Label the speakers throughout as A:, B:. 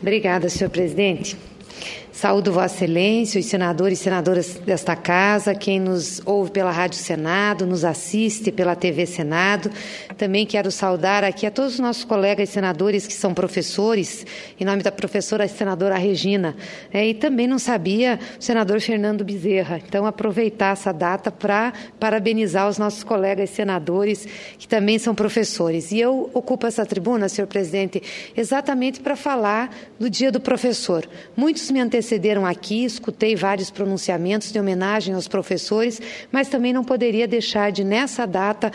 A: Obrigada, senhor presidente. Saúdo Vossa Excelência, os senadores e senadoras desta casa, quem nos ouve pela Rádio Senado, nos assiste pela TV Senado. Também quero saudar aqui a todos os nossos colegas senadores que são professores, em nome da professora senadora Regina. E também não sabia o senador Fernando Bezerra. Então, aproveitar essa data para parabenizar os nossos colegas senadores, que também são professores. E eu ocupo essa tribuna, senhor presidente, exatamente para falar do Dia do Professor. Muitos me antecederam aqui, escutei vários pronunciamentos de homenagem aos professores, mas também não poderia deixar de, nessa data,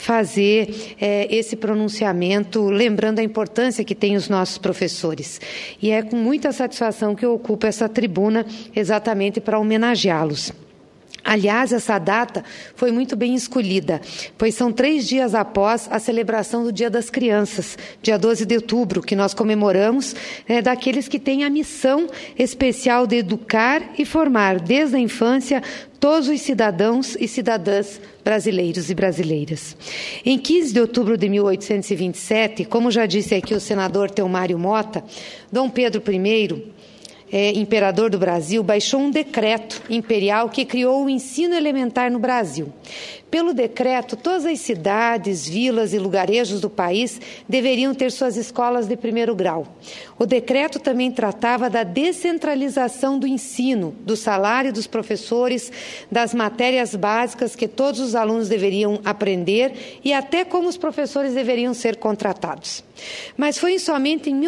A: fazer esse pronunciamento, lembrando a importância que têm os nossos professores. E é com muita satisfação que eu ocupo essa tribuna exatamente para homenageá-los. Aliás, essa data foi muito bem escolhida, pois são 3 dias após a celebração do Dia das Crianças, dia 12 de outubro, que nós comemoramos daqueles que têm a missão especial de educar e formar, desde a infância, todos os cidadãos e cidadãs brasileiros e brasileiras. Em 15 de outubro de 1827, como já disse aqui o senador Teomário Mota, Dom Pedro I, imperador do Brasil, baixou um decreto imperial que criou o ensino elementar no Brasil. Pelo decreto, todas as cidades, vilas e lugarejos do país deveriam ter suas escolas de primeiro grau. O decreto também tratava da descentralização do ensino, do salário dos professores, das matérias básicas que todos os alunos deveriam aprender e até como os professores deveriam ser contratados. Mas foi somente em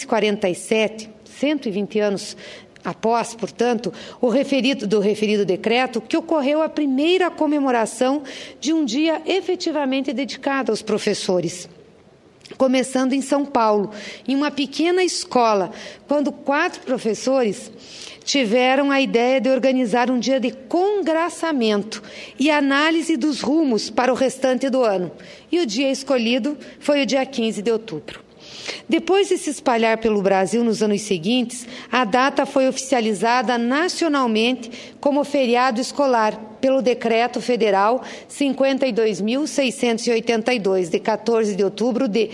A: 1947, 120 anos após, portanto, do referido decreto, que ocorreu a primeira comemoração de um dia efetivamente dedicado aos professores. Começando em São Paulo, em uma pequena escola, quando 4 professores tiveram a ideia de organizar um dia de congraçamento e análise dos rumos para o restante do ano. E o dia escolhido foi o dia 15 de outubro. Depois de se espalhar pelo Brasil nos anos seguintes, a data foi oficializada nacionalmente como feriado escolar pelo Decreto Federal 52.682, de 14 de outubro de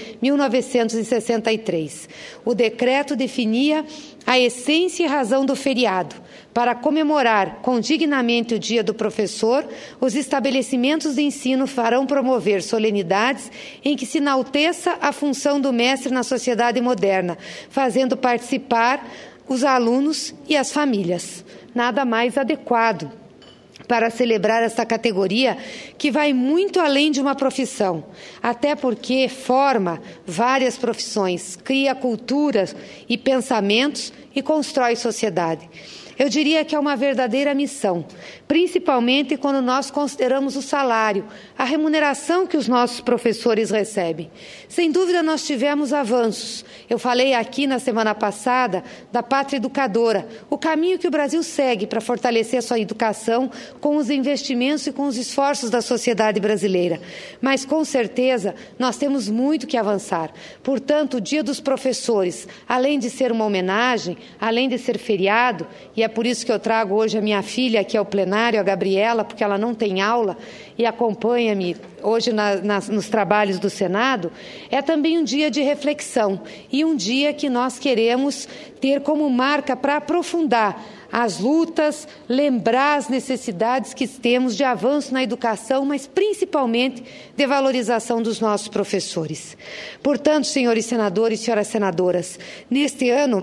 A: 1963. O decreto definia a essência e razão do feriado. Para comemorar condignamente o Dia do Professor, os estabelecimentos de ensino farão promover solenidades em que se enalteça a função do mestre na sociedade moderna, fazendo participar os alunos e as famílias. Nada mais adequado para celebrar esta categoria que vai muito além de uma profissão, até porque forma várias profissões, cria culturas e pensamentos e constrói sociedade. Eu diria que é uma verdadeira missão, principalmente quando nós consideramos o salário, a remuneração que os nossos professores recebem. Sem dúvida, nós tivemos avanços. Eu falei aqui na semana passada da Pátria Educadora, o caminho que o Brasil segue para fortalecer a sua educação com os investimentos e com os esforços da sociedade brasileira. Mas, com certeza, nós temos muito que avançar. Portanto, o Dia dos Professores, além de ser uma homenagem, além de ser feriado, e é por isso que eu trago hoje a minha filha aqui ao plenário, a Gabriela, porque ela não tem aula e acompanha-me hoje nos trabalhos do Senado, é também um dia de reflexão e um dia que nós queremos ter como marca para aprofundar as lutas, lembrar as necessidades que temos de avanço na educação, mas principalmente de valorização dos nossos professores. Portanto, senhores senadores e senhoras senadoras, neste ano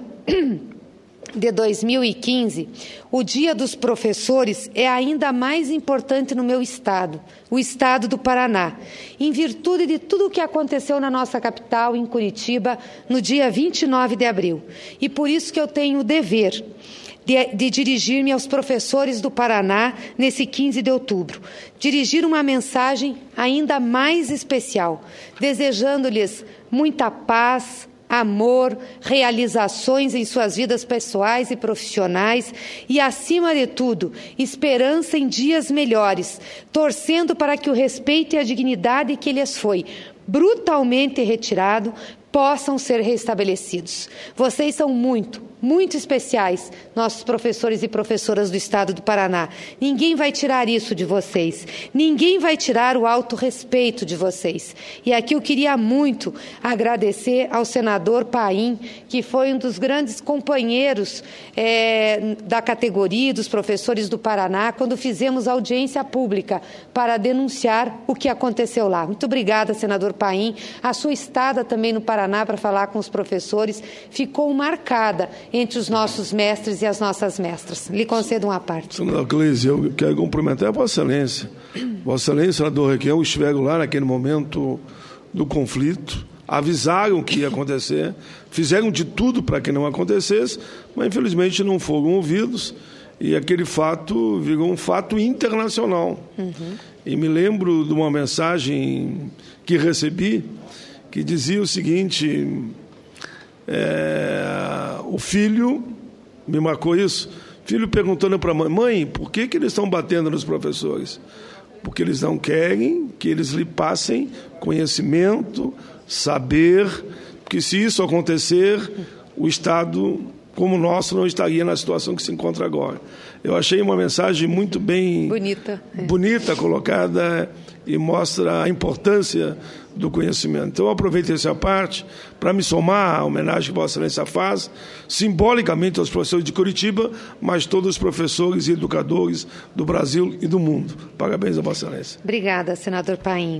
A: de 2015, o Dia dos Professores é ainda mais importante no meu estado, o estado do Paraná, em virtude de tudo o que aconteceu na nossa capital, em Curitiba, no dia 29 de abril. E por isso que eu tenho o dever de dirigir-me aos professores do Paraná nesse 15 de outubro. Dirigir uma mensagem ainda mais especial, desejando-lhes muita paz, amor, realizações em suas vidas pessoais e profissionais e, acima de tudo, esperança em dias melhores, torcendo para que o respeito e a dignidade que lhes foi brutalmente retirado possam ser restabelecidos. Vocês são muito, muito especiais, nossos professores e professoras do Estado do Paraná. Ninguém vai tirar isso de vocês. Ninguém vai tirar o autorrespeito de vocês. E aqui eu queria muito agradecer ao senador Paim, que foi um dos grandes companheiros da categoria dos professores do Paraná, quando fizemos audiência pública para denunciar o que aconteceu lá. Muito obrigada, senador Paim. A sua estada também no Paraná para falar com os professores ficou marcada entre os nossos mestres e as nossas mestras. Lhe concedo uma parte.
B: Senador Cleise, eu quero cumprimentar a Vossa Excelência. Vossa Excelência, senador Requião, estiveram lá naquele momento do conflito, avisaram que ia acontecer, fizeram de tudo para que não acontecesse, mas infelizmente não foram ouvidos e aquele fato virou um fato internacional. E me lembro de uma mensagem que recebi que dizia o seguinte: o filho, me marcou isso, filho perguntando para a mãe, por que eles estão batendo nos professores? Porque eles não querem que eles lhe passem conhecimento, saber, porque se isso acontecer, o Estado como o nosso não estaria na situação que se encontra agora. Eu achei uma mensagem muito bem bonita colocada e mostra a importância do conhecimento. Então, eu aproveito essa parte para me somar à homenagem que Vossa Excelência faz, simbolicamente aos professores de Curitiba, mas todos os professores e educadores do Brasil e do mundo. Parabéns a Vossa Excelência.
A: Obrigada, senador Paim.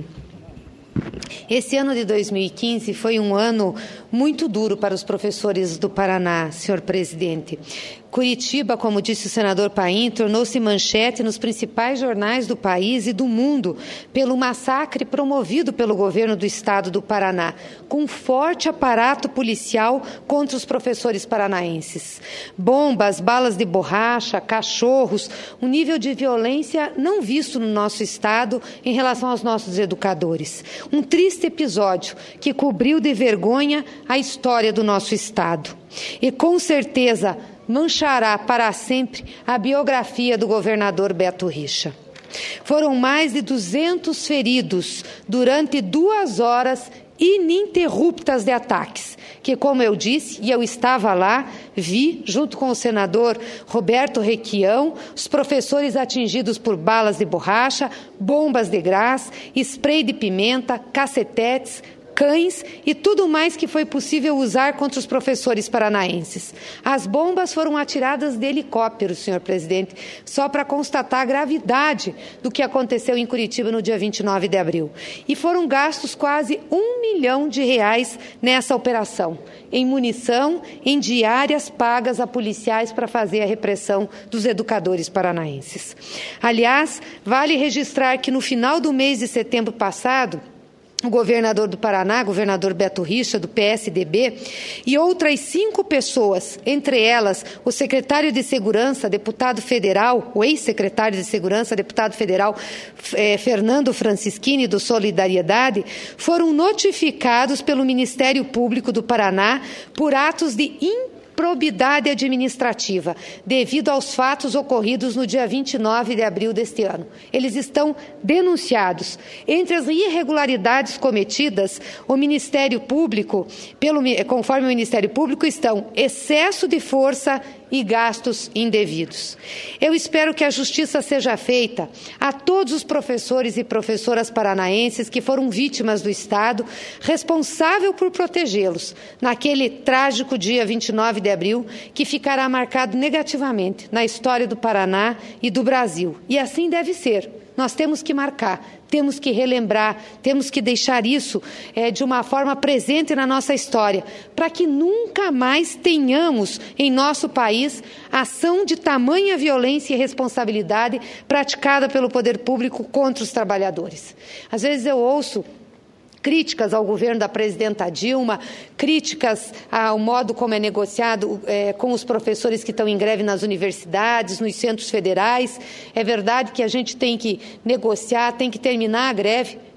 A: Esse ano de 2015 foi um ano muito duro para os professores do Paraná, senhor presidente. Curitiba, como disse o senador Paim, tornou-se manchete nos principais jornais do país e do mundo pelo massacre promovido pelo governo do Estado do Paraná, com forte aparato policial contra os professores paranaenses. Bombas, balas de borracha, cachorros, um nível de violência não visto no nosso Estado em relação aos nossos educadores. Um triste episódio que cobriu de vergonha a história do nosso Estado. E, com certeza, manchará para sempre a biografia do governador Beto Richa. Foram mais de 200 feridos durante 2 horas ininterruptas de ataques, que, como eu disse, e eu estava lá, vi, junto com o senador Roberto Requião, os professores atingidos por balas de borracha, bombas de gás, spray de pimenta, cacetetes, cães e tudo mais que foi possível usar contra os professores paranaenses. As bombas foram atiradas de helicópteros, senhor presidente, só para constatar a gravidade do que aconteceu em Curitiba no dia 29 de abril. E foram gastos quase R$1 milhão nessa operação, em munição, em diárias pagas a policiais para fazer a repressão dos educadores paranaenses. Aliás, vale registrar que no final do mês de setembro passado, o governador do Paraná, governador Beto Richa, do PSDB, e outras 5 pessoas, entre elas o secretário de Segurança, deputado federal, o ex-secretário de Segurança, deputado federal Fernando Francischini, do Solidariedade, foram notificados pelo Ministério Público do Paraná por atos de improbidade administrativa, devido aos fatos ocorridos no dia 29 de abril deste ano. Eles estão denunciados. Entre as irregularidades cometidas, o Ministério Público, conforme o Ministério Público, estão excesso de força e gastos indevidos. Eu espero que a justiça seja feita a todos os professores e professoras paranaenses que foram vítimas do Estado, responsável por protegê-los naquele trágico dia 29 de abril, que ficará marcado negativamente na história do Paraná e do Brasil. E assim deve ser. Nós temos que marcar, temos que relembrar, temos que deixar isso de uma forma presente na nossa história, para que nunca mais tenhamos em nosso país ação de tamanha violência e responsabilidade praticada pelo poder público contra os trabalhadores. Às vezes eu ouço críticas ao governo da presidenta Dilma, críticas ao modo como é negociado com os professores que estão em greve nas universidades, nos centros federais. É verdade que a gente tem que negociar, tem que terminar a greve.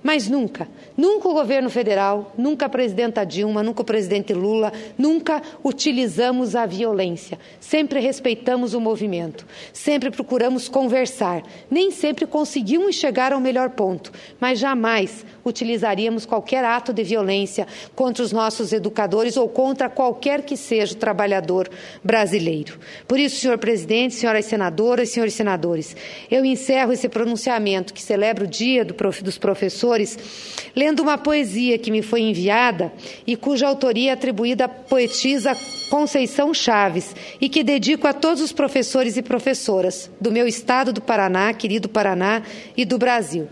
A: Mas nunca o governo federal, nunca a presidenta Dilma, nunca o presidente Lula, nunca utilizamos a violência. Sempre respeitamos o movimento, sempre procuramos conversar. Nem sempre conseguimos chegar ao melhor ponto, mas jamais utilizaríamos qualquer ato de violência contra os nossos educadores ou contra qualquer que seja o trabalhador brasileiro. Por isso, senhor presidente, senhoras senadoras e senhores senadores, eu encerro esse pronunciamento que celebra o Dia dos Professores, lendo uma poesia que me foi enviada e cuja autoria é atribuída à poetisa Conceição Chaves e que dedico a todos os professores e professoras do meu estado do Paraná, querido Paraná, e do Brasil.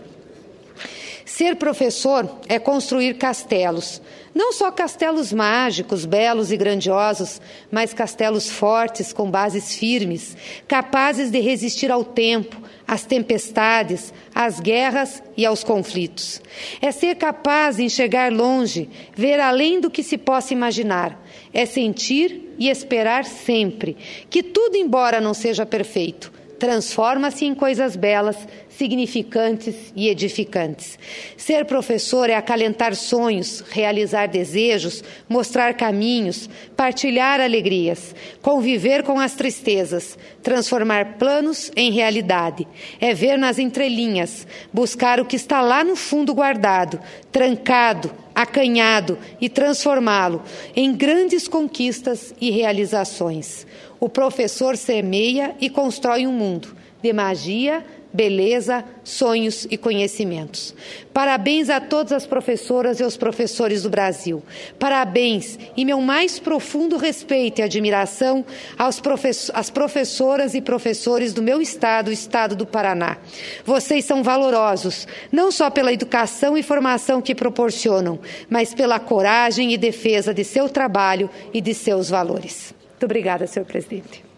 A: Ser professor é construir castelos, não só castelos mágicos, belos e grandiosos, mas castelos fortes, com bases firmes, capazes de resistir ao tempo, às tempestades, às guerras e aos conflitos. É ser capaz de enxergar longe, ver além do que se possa imaginar. É sentir e esperar sempre que tudo, embora não seja perfeito, transforma-se em coisas belas, significantes e edificantes. Ser professor é acalentar sonhos, realizar desejos, mostrar caminhos, partilhar alegrias, conviver com as tristezas, transformar planos em realidade. É ver nas entrelinhas, buscar o que está lá no fundo guardado, trancado, acanhado e transformá-lo em grandes conquistas e realizações. O professor semeia e constrói um mundo de magia, beleza, sonhos e conhecimentos. Parabéns a todas as professoras e os professores do Brasil. Parabéns e meu mais profundo respeito e admiração às professoras e professores do meu estado, o estado do Paraná. Vocês são valorosos, não só pela educação e formação que proporcionam, mas pela coragem e defesa de seu trabalho e de seus valores. Muito obrigada, senhor presidente.